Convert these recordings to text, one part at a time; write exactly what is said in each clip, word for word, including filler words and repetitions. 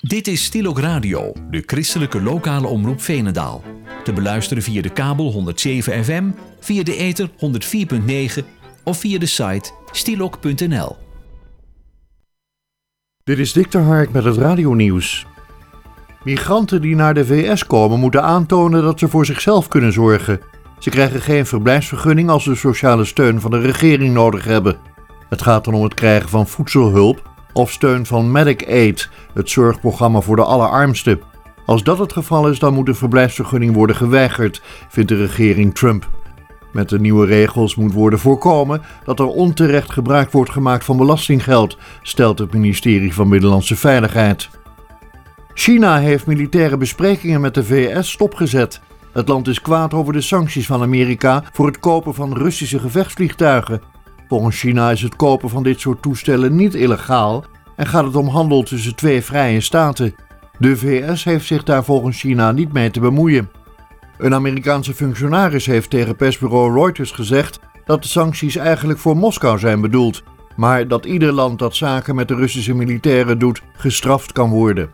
Dit is Stilok Radio, de christelijke lokale omroep Veenendaal. Te beluisteren via de kabel honderd zeven F M, via de ether honderd vier komma negen of via de site stilok punt n l. Dit is Dick ter Hark met het radionieuws. Migranten die naar de V S komen moeten aantonen dat ze voor zichzelf kunnen zorgen. Ze krijgen geen verblijfsvergunning als ze sociale steun van de regering nodig hebben. Het gaat dan om het krijgen van voedselhulp of steun van Medicaid, het zorgprogramma voor de allerarmsten. Als dat het geval is, dan moet een verblijfsvergunning worden geweigerd, vindt de regering Trump. Met de nieuwe regels moet worden voorkomen dat er onterecht gebruik wordt gemaakt van belastinggeld, stelt het ministerie van Binnenlandse Veiligheid. China heeft militaire besprekingen met de V S stopgezet. Het land is kwaad over de sancties van Amerika voor het kopen van Russische gevechtsvliegtuigen. Volgens China is het kopen van dit soort toestellen niet illegaal en gaat het om handel tussen twee vrije staten. De V S heeft zich daar volgens China niet mee te bemoeien. Een Amerikaanse functionaris heeft tegen persbureau Reuters gezegd dat de sancties eigenlijk voor Moskou zijn bedoeld, maar dat ieder land dat zaken met de Russische militairen doet gestraft kan worden.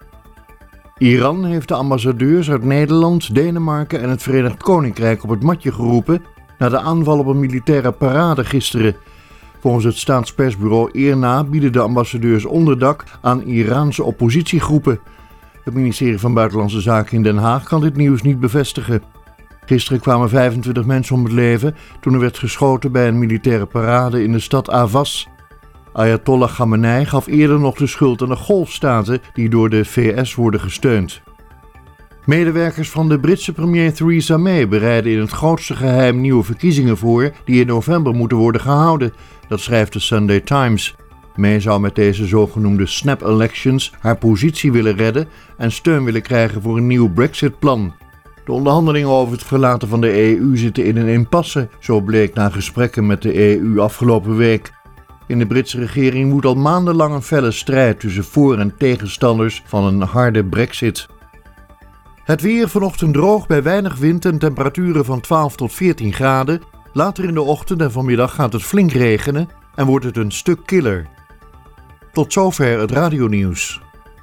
Iran heeft de ambassadeurs uit Nederland, Denemarken en het Verenigd Koninkrijk op het matje geroepen na de aanval op een militaire parade gisteren. Volgens het staatspersbureau I R N A bieden de ambassadeurs onderdak aan Iraanse oppositiegroepen. Het ministerie van Buitenlandse Zaken in Den Haag kan dit nieuws niet bevestigen. Gisteren kwamen vijfentwintig mensen om het leven toen er werd geschoten bij een militaire parade in de stad Avaz. Ayatollah Khamenei gaf eerder nog de schuld aan de golfstaten die door de V S worden gesteund. Medewerkers van de Britse premier Theresa May bereiden in het grootste geheim nieuwe verkiezingen voor die in november moeten worden gehouden. Dat schrijft de Sunday Times. May zou met deze zogenoemde snap elections haar positie willen redden en steun willen krijgen voor een nieuw Brexit-plan. De onderhandelingen over het verlaten van de E U zitten in een impasse, zo bleek na gesprekken met de E U afgelopen week. In de Britse regering woedt al maandenlang een felle strijd tussen voor- en tegenstanders van een harde Brexit. Het weer vanochtend droog bij weinig wind en temperaturen van twaalf tot veertien graden. Later in de ochtend en vanmiddag gaat het flink regenen en wordt het een stuk killer. Tot zover het radionieuws.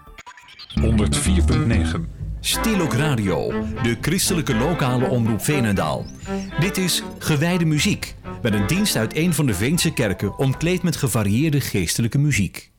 honderd vier komma negen Stilok Radio, de christelijke lokale omroep Veenendaal. Dit is gewijde muziek, met een dienst uit een van de Veense kerken omkleed met gevarieerde geestelijke muziek.